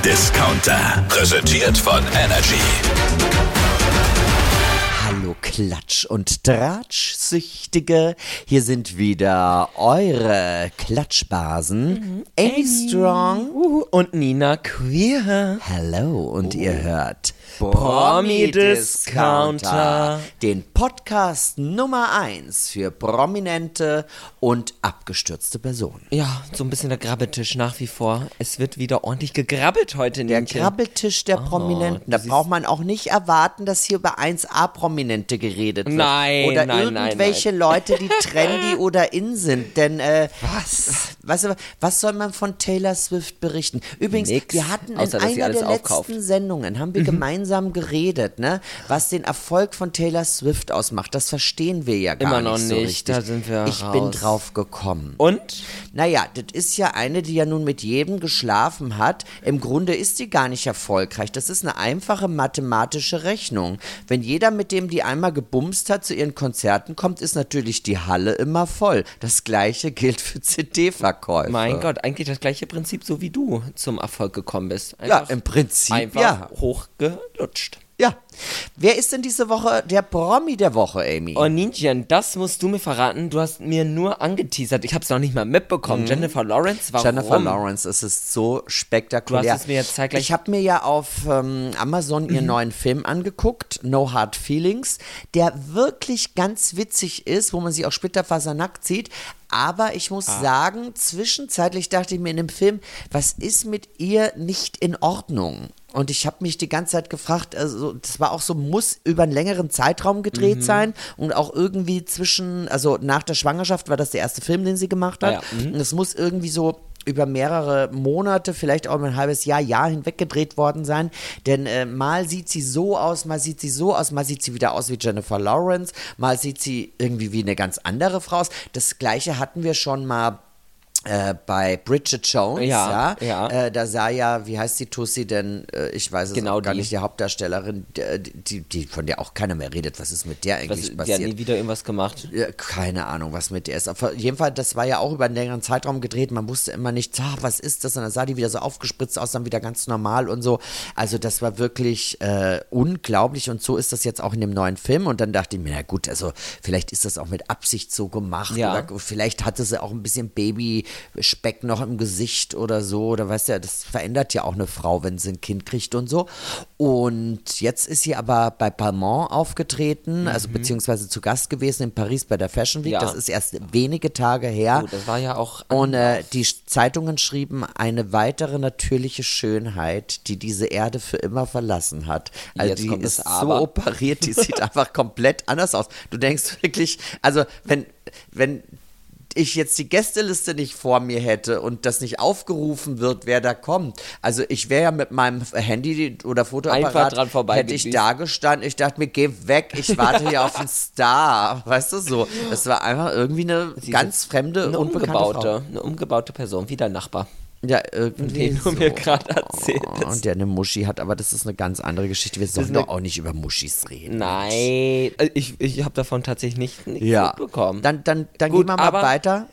Discounter. Präsentiert von Energy. Hallo Klatsch- und Tratschsüchtige, hier sind wieder eure Klatschbasen, Amy Strong und Nina Queer. Hello und ihr hört Promi-Discounter, den Podcast Nummer 1 für prominente und abgestürzte Personen. Ja, so ein bisschen der Grabbeltisch nach wie vor. Es wird wieder ordentlich gegrabbelt heute, Der Nienchen. Grabbeltisch der Prominenten, da braucht man auch nicht erwarten, dass hier über 1A-Prominente geredet wird. Nein, oder nein, irgendwelche Leute, die trendy oder in sind, denn was soll man von Taylor Swift berichten? Übrigens, Nix, wir hatten in außer, dass sie einer der alles aufkauft. letzten Sendungen, haben wir gemeinsam geredet, ne, was den Erfolg von Taylor Swift ausmacht. Das verstehen wir ja gar Immer noch nicht so nicht, richtig. da sind wir Ich raus. bin drauf gekommen. Und? Naja, das ist ja eine, die ja nun mit jedem geschlafen hat. Im Grunde ist sie gar nicht erfolgreich. Das ist eine einfache mathematische Rechnung. Wenn jeder, mit dem die einmal gebumst hat, zu ihren Konzerten kommt, ist natürlich die Halle immer voll. Das Gleiche gilt für CD-Verkäufe. Mein Gott, eigentlich das gleiche Prinzip, so wie du zum Erfolg gekommen bist. Ja, im Prinzip, einfach ja. hochgelutscht. Ja. Wer ist denn diese Woche der Promi der Woche, Amy? Oh, Nienchen, das musst du mir verraten. Du hast mir nur angeteasert. Ich habe es noch nicht mal mitbekommen. Jennifer Lawrence, warum? Jennifer Lawrence, es ist so spektakulär. Du hast es mir jetzt zeitgleich- Ich habe mir ja auf Amazon ihren neuen Film angeguckt, No Hard Feelings, der wirklich ganz witzig ist, wo man sich auch splitterfasernackt sieht. Aber ich muss sagen, zwischenzeitlich dachte ich mir in dem Film, was ist mit ihr nicht in Ordnung? Und ich habe mich die ganze Zeit gefragt, also das war auch so, muss über einen längeren Zeitraum gedreht sein und auch irgendwie also nach der Schwangerschaft war das der erste Film, den sie gemacht hat. Ah ja, Und es muss irgendwie so über mehrere Monate, vielleicht auch ein halbes Jahr hinweg gedreht worden sein. Denn mal sieht sie so aus, mal sieht sie so aus, mal sieht sie wieder aus wie Jennifer Lawrence, mal sieht sie irgendwie wie eine ganz andere Frau aus. Das Gleiche hatten wir schon mal bei Bridget Jones, Ja. da sah ja, wie heißt die Tussi denn, ich weiß es Genau auch gar die. nicht, die Hauptdarstellerin, die von der auch keiner mehr redet, was ist mit der eigentlich Die passiert? hat nie wieder irgendwas gemacht. Ja, keine Ahnung, was mit der ist. Auf jeden Fall, das war ja auch über einen längeren Zeitraum gedreht. Man wusste immer nicht, was ist das? Und dann sah die wieder so aufgespritzt aus, dann wieder ganz normal und so. Also das war wirklich unglaublich. Und so ist das jetzt auch in dem neuen Film. Und dann dachte ich mir, na gut, also vielleicht ist das auch mit Absicht so gemacht. Ja. Oder vielleicht hatte sie auch ein bisschen Babyspeck noch im Gesicht oder so. Oder weißt du, das verändert ja auch eine Frau, wenn sie ein Kind kriegt und so. Und jetzt ist sie aber bei Palmont aufgetreten, also beziehungsweise zu Gast gewesen in Paris bei der Fashion Week. Ja. Das ist erst wenige Tage her. Oh, das war ja auch... Und die Zeitungen schrieben, eine weitere natürliche Schönheit, die diese Erde für immer verlassen hat. Also Jetzt die kommt ist das so Aber. operiert, die sieht einfach komplett anders aus. Du denkst wirklich, also wenn ich jetzt die Gästeliste nicht vor mir hätte und das nicht aufgerufen wird, wer da kommt. Also ich wäre ja mit meinem Handy oder Fotoapparat, Einfach dran vorbei hätte ich gedüst. da gestanden. Ich dachte mir, geh weg, ich warte hier auf einen Star. Weißt du so? Das war einfach irgendwie eine ganz fremde, Eine unbekannte Frau. umgebaute Person, wie dein Nachbar. Ja, irgendwie Den du mir gerade erzählt hast. Und der eine Muschi hat, aber das ist eine ganz andere Geschichte. Wir sollen doch auch nicht über Muschis reden. Nein, ich habe davon tatsächlich nichts mitbekommen. Dann Gut, gehen wir mal aber, weiter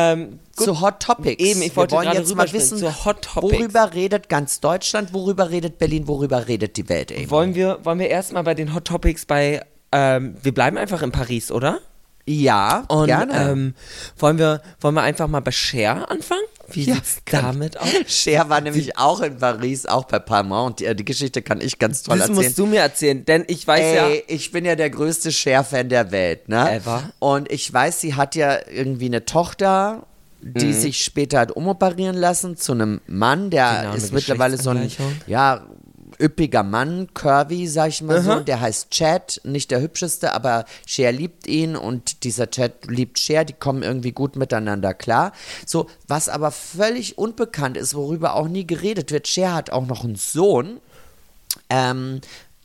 zu Hot Topics. Eben, ich wollte wir wollen gerade jetzt mal rüberspringen wissen, zu Hot Topics. worüber redet ganz Deutschland, worüber redet Berlin, worüber redet die Welt eben. Wollen wir erstmal bei den Hot Topics wir bleiben einfach in Paris, oder? Ja, Und gerne. wollen wir einfach mal bei Cher anfangen? Wie sieht's damit aus? Cher war nämlich auch in Paris, auch bei Palmont. Und die Geschichte kann ich ganz toll Das erzählen. musst du mir erzählen, denn ich weiß ja... Ich bin ja der größte Cher-Fan der Welt, ne? Ever. Und ich weiß, sie hat ja irgendwie eine Tochter, die sich später hat umoperieren lassen zu einem Mann, der Genau, ist eine mittlerweile so ein, Geschlechtsangleichung. ja, üppiger Mann, curvy, sag ich mal so. Der heißt Chad, nicht der hübscheste, aber Cher liebt ihn und dieser Chad liebt Cher, die kommen irgendwie gut miteinander klar. So, was aber völlig unbekannt ist, worüber auch nie geredet wird, Cher hat auch noch einen Sohn,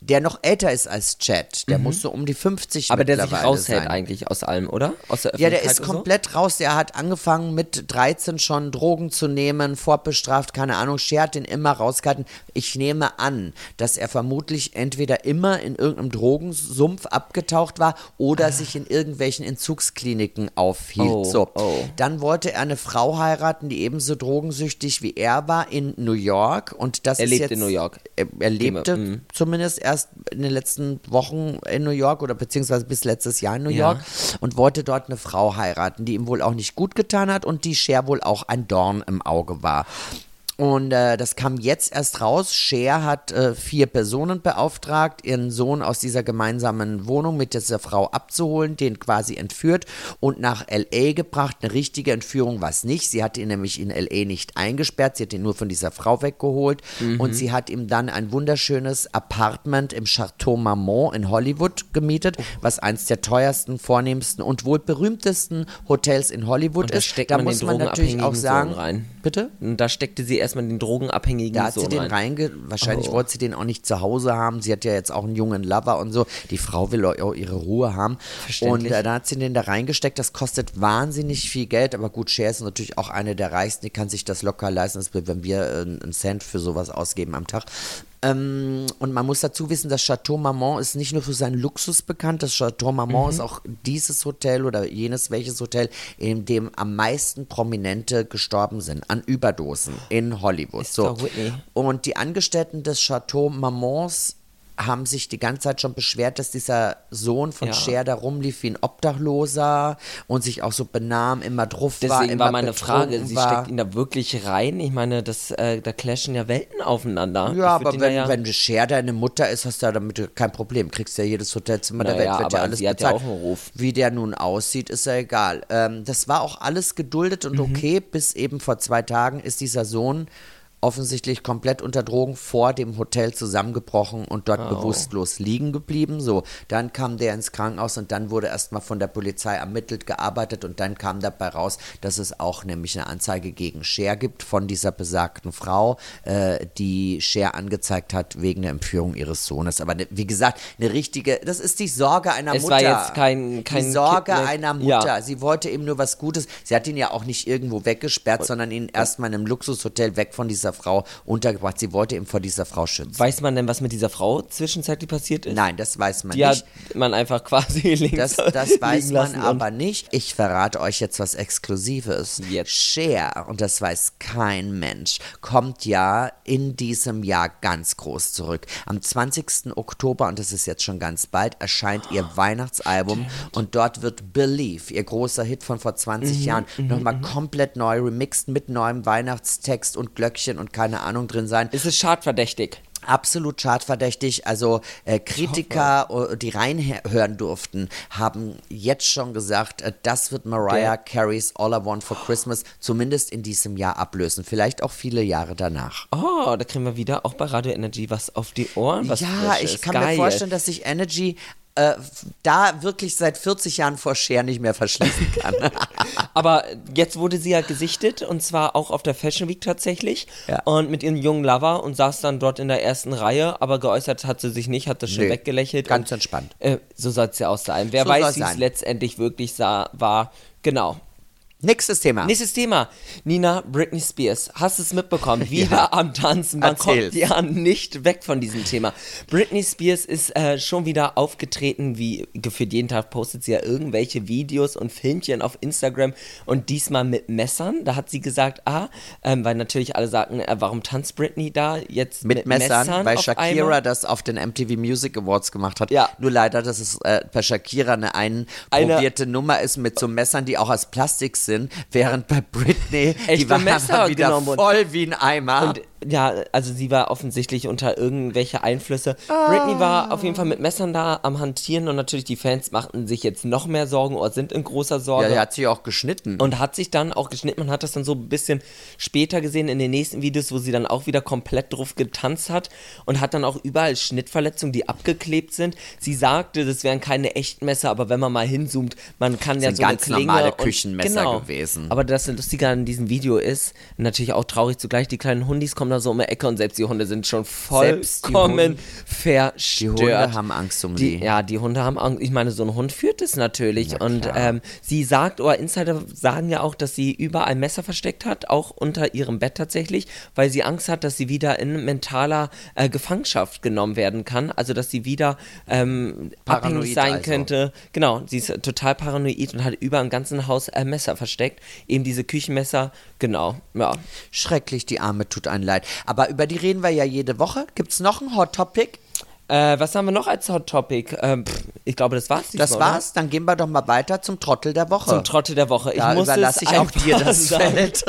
der noch älter ist als Chad. Der muss so um die 50 Aber der sich mittlerweile raushält sein. eigentlich aus allem, oder? Aus der Ja, der Öffentlichkeit ist und so? komplett raus. Der hat angefangen mit 13 schon Drogen zu nehmen, fortbestraft, keine Ahnung. Cher hat den immer rausgehalten. Ich nehme an, dass er vermutlich entweder immer in irgendeinem Drogensumpf abgetaucht war oder sich in irgendwelchen Entzugskliniken aufhielt. Dann wollte er eine Frau heiraten, die ebenso drogensüchtig wie er war in New York. Und das Er ist lebt jetzt, in New York. Er lebte zumindest erst in den letzten Wochen in New York oder beziehungsweise bis letztes Jahr in New York und wollte dort eine Frau heiraten, die ihm wohl auch nicht gut getan hat und die Cher wohl auch ein Dorn im Auge war. Und das kam jetzt erst raus. Cher hat 4 Personen beauftragt, ihren Sohn aus dieser gemeinsamen Wohnung mit dieser Frau abzuholen, den quasi entführt und nach L.A. gebracht. Eine richtige Entführung war es nicht. Sie hat ihn nämlich in L.A. nicht eingesperrt. Sie hat ihn nur von dieser Frau weggeholt. Und sie hat ihm dann ein wunderschönes Apartment im Chateau Marmont in Hollywood gemietet, was eins der teuersten, vornehmsten und wohl berühmtesten Hotels in Hollywood Und da ist. steckt Da man muss den man natürlich auch drogenabhängigen sagen. Sohn rein. Bitte? Und da steckte sie erstmal den drogenabhängigen Da hat sie Sohn den wahrscheinlich wollte sie den auch nicht zu Hause haben. Sie hat ja jetzt auch einen jungen Lover und so. Die Frau will auch ihre Ruhe haben. Und da hat sie den da reingesteckt. Das kostet wahnsinnig viel Geld. Aber gut, Cher ist natürlich auch eine der Reichsten. Die kann sich das locker leisten, wenn wir einen Cent für sowas ausgeben am Tag. Und man muss dazu wissen, das Chateau Marmont ist nicht nur für seinen Luxus bekannt, das Chateau Marmont ist auch dieses Hotel oder jenes welches Hotel, in dem am meisten Prominente gestorben sind, an Überdosen in Hollywood. Ist doch Whitney. Und die Angestellten des Chateau Marmonts haben sich die ganze Zeit schon beschwert, dass dieser Sohn von Cher da rumlief wie ein Obdachloser und sich auch so benahm, immer drauf war, Deswegen immer war meine Frage, betrunken sie war. steckt ihn da wirklich rein? Ich meine, da clashen ja Welten aufeinander. Ja, Ich würd aber ihn wenn Cher deine Mutter ist, hast du ja damit kein Problem. Kriegst ja jedes Hotelzimmer der Welt, Naja, wird ja aber alles sie hat ja bezahlt. auch einen Ruf. Wie der nun aussieht, ist ja egal. Das war auch alles geduldet und okay, bis eben vor 2 Tagen ist dieser Sohn offensichtlich komplett unter Drogen vor dem Hotel zusammengebrochen und dort bewusstlos liegen geblieben. So, dann kam der ins Krankenhaus und dann wurde erstmal von der Polizei ermittelt, gearbeitet und dann kam dabei raus, dass es auch nämlich eine Anzeige gegen Cher gibt von dieser besagten Frau, die Cher angezeigt hat wegen der Entführung ihres Sohnes. Aber wie gesagt, eine richtige, das ist die Sorge einer Es Mutter. war jetzt kein die Sorge Kidnapp. einer Mutter. Ja. Sie wollte ihm nur was Gutes. Sie hat ihn ja auch nicht irgendwo weggesperrt, sondern ihn erstmal in einem Luxushotel weg von dieser Frau untergebracht. Sie wollte ihn vor dieser Frau schützen. Weiß man denn, was mit dieser Frau zwischenzeitlich passiert ist? Nein, das weiß man Die nicht. hat man einfach quasi links Das weiß liegen man lassen aber nicht. Ich verrate euch jetzt was Exklusives. Jetzt. Cher, und das weiß kein Mensch, kommt ja in diesem Jahr ganz groß zurück. Am 20. Oktober, und das ist jetzt schon ganz bald, erscheint ihr Weihnachtsalbum und dort wird Believe, ihr großer Hit von vor 20 Jahren, nochmal komplett neu remixed mit neuem Weihnachtstext und Glöckchen und keine Ahnung drin sein. Es ist schadverdächtig. Absolut chartverdächtig. Also Kritiker, die reinhören durften, haben jetzt schon gesagt, das wird Mariah Careys All I Want for Christmas zumindest in diesem Jahr ablösen. Vielleicht auch viele Jahre danach. Oh, da kriegen wir wieder auch bei Radio Energy was auf die Ohren. Was Ja, Frisches. ich kann Geil. mir vorstellen, dass sich Energy da wirklich seit 40 Jahren vor Cher nicht mehr verschließen kann. Aber jetzt wurde sie ja gesichtet und zwar auch auf der Fashion Week tatsächlich und mit ihrem jungen Lover und saß dann dort in der ersten Reihe, aber geäußert hat sie sich nicht, hat das schön weggelächelt. Ganz entspannt. So soll es ja auch sein. Wer So weiß, soll's wie es sein. letztendlich wirklich war. Genau. Nächstes Thema. Nächstes Thema. Nina, Britney Spears. Hast du es mitbekommen? Wieder am Tanzen. Man Erzähl's. kommt ja nicht weg von diesem Thema. Britney Spears ist schon wieder aufgetreten, wie gefühlt jeden Tag postet sie ja irgendwelche Videos und Filmchen auf Instagram und diesmal mit Messern. Da hat sie gesagt, weil natürlich alle sagten, warum tanzt Britney da jetzt mit Messern, weil auf Shakira einmal? das auf den MTV Music Awards gemacht hat. Ja. Nur leider, dass es bei Shakira eine einprobierte Nummer ist mit so Messern, die auch aus Plastik sind, während bei Britney, die Echte waren Messer wieder genommen wurden. voll wie ein Eimer. Und ja, also sie war offensichtlich unter irgendwelche Einflüsse. Britney war auf jeden Fall mit Messern da am Hantieren und natürlich die Fans machten sich jetzt noch mehr Sorgen oder sind in großer Sorge. Ja, der hat sich auch geschnitten. Und hat sich dann auch geschnitten. Man hat das dann so ein bisschen später gesehen in den nächsten Videos, wo sie dann auch wieder komplett drauf getanzt hat und hat dann auch überall Schnittverletzungen, die abgeklebt sind. Sie sagte, das wären keine echten Messer, aber wenn man mal hinzoomt, man kann ja sind so eine ganz Klinge normale und- Küchenmesser gewesen. Aber das Lustige an diesem Video ist, natürlich auch traurig zugleich, die kleinen Hundis kommen da so um die Ecke und selbst die Hunde sind schon Selbst die vollkommen Die verstört. Hunde haben Angst um sie. Ja, die Hunde haben Angst. Ich meine, so ein Hund führt es natürlich. Na Und klar. sie sagt, oder Insider sagen ja auch, dass sie überall Messer versteckt hat, auch unter ihrem Bett tatsächlich, weil sie Angst hat, dass sie wieder in mentaler Gefangenschaft genommen werden kann. Also, dass sie wieder abhängig sein also. könnte. Genau, sie ist total paranoid und hat überall im ganzen Haus Messer versteckt. Eben diese Küchenmesser, genau, ja. Schrecklich, die Arme tut einen leid. Aber über die reden wir ja jede Woche. Gibt's noch ein Hot Topic? Was haben wir noch als Hot Topic? Ich glaube, das war's. Das diesmal, war's. Dann gehen wir doch mal weiter zum Trottel der Woche. Zum Trottel der Woche. Da ich muss überlasse es ich auch einfach dir das sagen. Feld.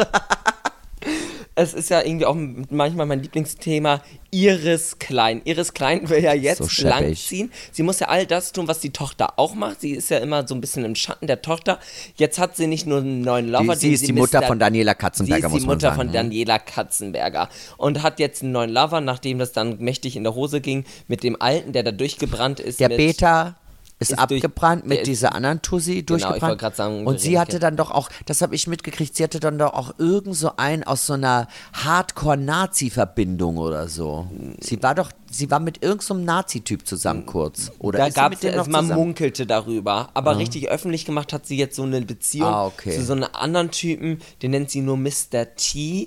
Es ist ja irgendwie auch manchmal mein Lieblingsthema, Iris Klein. Iris Klein will ja jetzt So scheppig. blank ziehen. Sie muss ja all das tun, was die Tochter auch macht. Sie ist ja immer so ein bisschen im Schatten der Tochter. Jetzt hat sie nicht nur einen neuen Lover. Sie ist die Mutter von Daniela Katzenberger, Sie ist muss die man Mutter sagen. von Daniela Katzenberger. Und hat jetzt einen neuen Lover, nachdem das dann mächtig in der Hose ging, mit dem Alten, der da durchgebrannt ist. Der mit Beta ist ist abgebrannt, der mit ist- dieser anderen Tussi Genau, ich durchgebrannt. wollte gerade sagen, und sie hatte dann doch auch, das habe ich mitgekriegt, sie hatte dann doch auch irgend so einen aus so einer Hardcore-Nazi-Verbindung oder so. Sie war mit irgendeinem so einem Nazi-Typ zusammen kurz. Oder Da ist sie gab mit dem es, noch man zusammen? munkelte darüber, aber richtig öffentlich gemacht hat sie jetzt so eine Beziehung okay. zu so einem anderen Typen, den nennt sie nur Mr. T.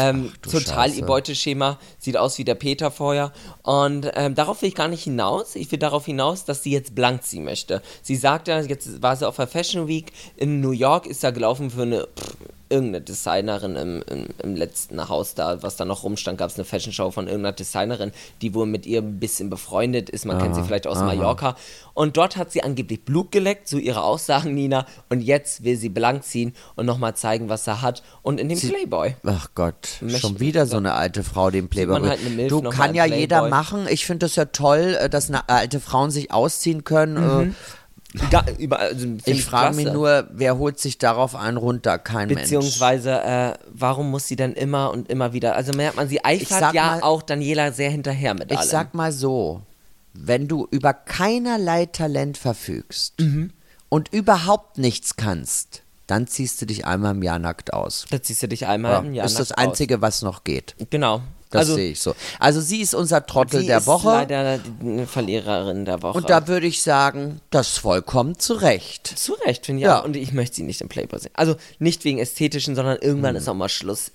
Total Scheiße. ihr Beuteschema, sieht aus wie der Peter vorher. Und darauf will ich gar nicht hinaus. Ich will darauf hinaus, dass sie jetzt blank ziehen möchte. Sie sagt ja, jetzt war sie auf der Fashion Week in New York, ist da gelaufen für irgendeine Designerin im letzten Haus da, was da noch rumstand, gab es eine Fashion Show von irgendeiner Designerin, die wohl mit ihr ein bisschen befreundet ist. Man kennt sie vielleicht aus Mallorca. Und dort hat sie angeblich Blut geleckt, so ihre Aussagen, Nina. Und jetzt will sie blank ziehen und nochmal zeigen, was er hat. Und in dem Playboy. Ach Gott, Möchte- schon wieder so eine alte Frau, den Playboy. man halt eine Milf Du, noch kann mal ja im jeder Playboy. machen. Ich finde das ja toll, dass alte Frauen sich ausziehen können. Also, find Ich frage mich klasse. nur, wer holt sich darauf einen runter? Kein Mensch. Beziehungsweise, warum muss sie dann immer und immer wieder, also merkt man, sie eifert sag ja mal- auch Daniela sehr hinterher mit Ich allem. sag mal so, wenn du über keinerlei Talent verfügst und überhaupt nichts kannst, dann ziehst du dich einmal im Jahr nackt aus. Da ziehst du dich einmal im Jahr ist das nackt aus. Einzige, was noch geht. Genau. Das sehe ich so. Also sie ist unser Trottel sie der ist Woche. leider eine Verliererin der Woche. Und da würde ich sagen, das vollkommen zu Recht. Zu Recht, finde ich Ja. auch. Und ich möchte sie nicht im Playboy sehen. Also nicht wegen Ästhetischen, sondern irgendwann ist auch mal Schluss,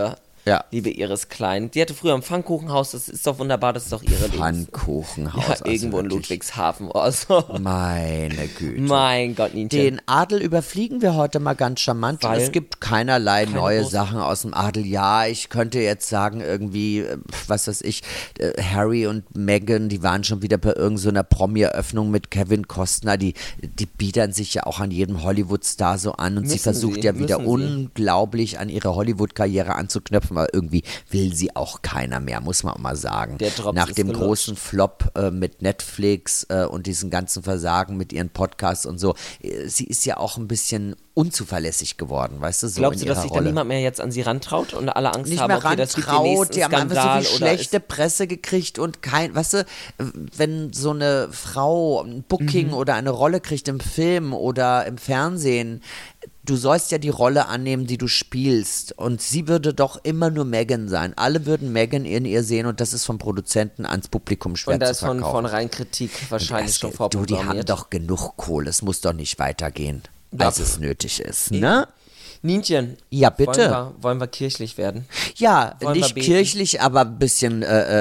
liebe Iris Klein. Die hatte früher im Pfannkuchenhaus, das ist doch wunderbar, das ist doch ihre Lebens... Pfannkuchenhaus. Ja, also irgendwo in wirklich. Ludwigshafen oder so. Meine Güte. Mein Gott, Nienchen. Den Adel überfliegen wir heute mal ganz charmant. Weil Es gibt keinerlei neue großen- Sachen aus dem Adel. Ja, ich könnte jetzt sagen, irgendwie, was weiß ich, Harry und Meghan, die waren schon wieder bei irgendeiner Promi-Eröffnung mit Kevin Costner. Die biedern sich ja auch an jedem Hollywood-Star so an und sie Müssen versucht sie, ja wieder müssen sie. unglaublich an ihre Hollywood-Karriere anzuknöpfen, aber irgendwie will sie auch keiner mehr, muss man auch mal sagen. Der Drops Nach ist dem gelutscht. großen Flop mit Netflix und diesen ganzen Versagen mit ihren Podcasts und so. Sie ist ja auch ein bisschen unzuverlässig geworden, weißt du, so Glaubst in du, dass ihrer sich da Rolle. niemand mehr jetzt an sie rantraut und alle Angst Nicht haben, mehr okay, das gibt den rantraut, nächsten die haben einfach Skandal so viel oder schlechte Presse gekriegt und weißt du, wenn so eine Frau ein Booking oder eine Rolle kriegt im Film oder im Fernsehen, du sollst ja die Rolle annehmen, die du spielst. Und sie würde doch immer nur Meghan sein. Alle würden Meghan in ihr sehen und das ist vom Produzenten ans Publikum schwer und da zu ist verkaufen. von rein Kritik wahrscheinlich schon Du, die haben vorprogrammiert. doch genug Kohle. Es muss doch nicht weitergehen, als es nötig ist. Ne? Nienchen, Ja, bitte. Wollen wir kirchlich werden? Ja, Wollen wir nicht beten? kirchlich, aber ein bisschen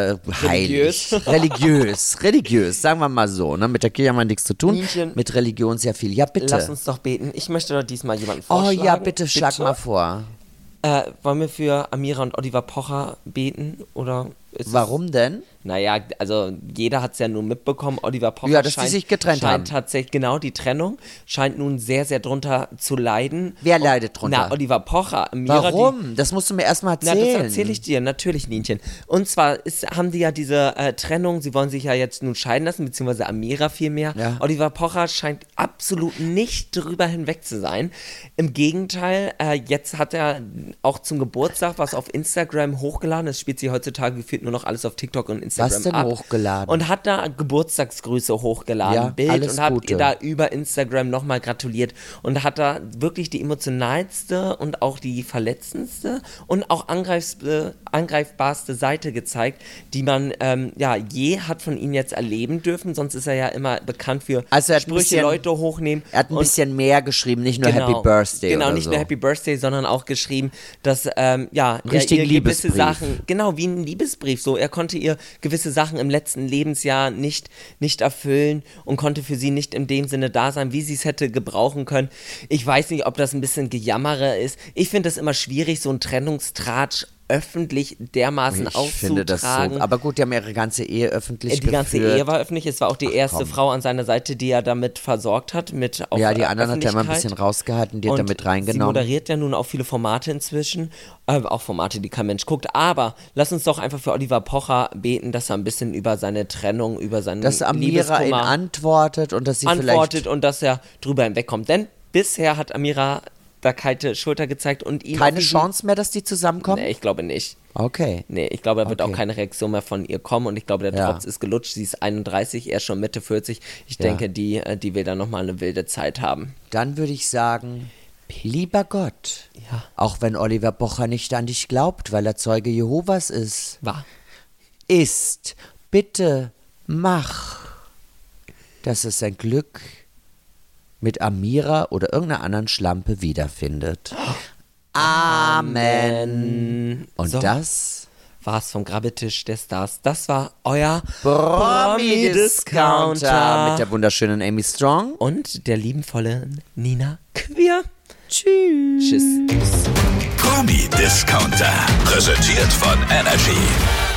heilig. Religiös, sagen wir mal so. Ne? Mit der Kirche haben wir nichts zu tun, Nienchen, mit Religion sehr viel. Ja, bitte. Lass uns doch beten. Ich möchte doch diesmal jemanden Oh vorschlagen. ja, bitte schlag mal vor. Wollen wir für Amira und Oliver Pocher beten? Oder ist Warum denn? Naja, also jeder hat es ja nur mitbekommen, Oliver Pocher Ja, dass die sich getrennt scheint haben. tatsächlich, genau, die Trennung, scheint nun sehr, sehr drunter zu leiden. Wer leidet drunter? Na, Oliver Pocher, Amira, Warum? Das musst du mir erstmal Na, erzählen. das erzähle ich dir, natürlich, Nienchen. Und zwar haben die ja diese Trennung, sie wollen sich ja jetzt nun scheiden lassen, beziehungsweise Amira vielmehr. Ja. Oliver Pocher scheint absolut nicht drüber hinweg zu sein. Im Gegenteil, jetzt hat er auch zum Geburtstag was auf Instagram hochgeladen. Es spielt sich heutzutage gefühlt nur noch alles auf TikTok und Instagram Was denn ab. hochgeladen? Und hat da Geburtstagsgrüße hochgeladen, Ja, Bild, alles und hat Gute. ihr da über Instagram nochmal gratuliert und hat da wirklich die emotionalste und auch die verletzendste und auch angreifbarste Seite gezeigt, die man je hat von ihm jetzt erleben dürfen. Sonst ist er ja immer bekannt für Also er hat ein Sprüche, bisschen- Leute hochnehmen. Er hat ein und bisschen mehr geschrieben, nicht nur Happy Birthday Genau, oder nicht so. nur Happy Birthday, sondern auch geschrieben, dass er richtigen ihr gewisse Liebesbrief. Sachen, genau, wie ein Liebesbrief, so, er konnte ihr gewisse Sachen im letzten Lebensjahr nicht erfüllen und konnte für sie nicht in dem Sinne da sein, wie sie es hätte gebrauchen können. Ich weiß nicht, ob das ein bisschen Gejammere ist. Ich finde es immer schwierig, so einen Trennungstratsch öffentlich dermaßen Ich finde das so. auszutragen. Aber gut, die haben ihre ganze Ehe öffentlich Die ganze geführt. Ehe war öffentlich. Es war auch die erste komm. Frau an seiner Seite, die er damit versorgt hat. Mit auch Ja, die anderen hat er immer ein Öffentlichkeit. bisschen rausgehalten, die hat er Und mit sie reingenommen. moderiert ja nun auch viele Formate inzwischen. Auch Formate, die kein Mensch guckt. Aber lass uns doch einfach für Oliver Pocher beten, dass er ein bisschen über seine Trennung, über seinen Dass Amira ihn Liebeskummer antwortet und dass sie antwortet und dass er drüber hinwegkommt. Denn bisher hat Amira da kalte Schulter gezeigt und ihm keine auf diesen- Chance mehr, dass die zusammenkommen? Nee, ich glaube nicht. Okay. Nee, ich glaube, da wird Okay. auch keine Reaktion mehr von ihr kommen und ich glaube, der Ja. Drops ist gelutscht. Sie ist 31, er ist schon Mitte 40. Ich Ja. denke, die will da nochmal eine wilde Zeit haben. Dann würde ich sagen, lieber Gott, Ja. auch wenn Oliver Pocher nicht an dich glaubt, weil er Zeuge Jehovas ist, bitte mach, dass es sein Glück mit Amira oder irgendeiner anderen Schlampe wiederfindet. Amen. Und So. das war's vom Grabbeltisch der Stars. Das war euer Promi-Discounter mit der wunderschönen Amy Strong. und der liebenvollen Nina Queer. Tschüss. Tschüss. Promi Discounter. Präsentiert von Energy.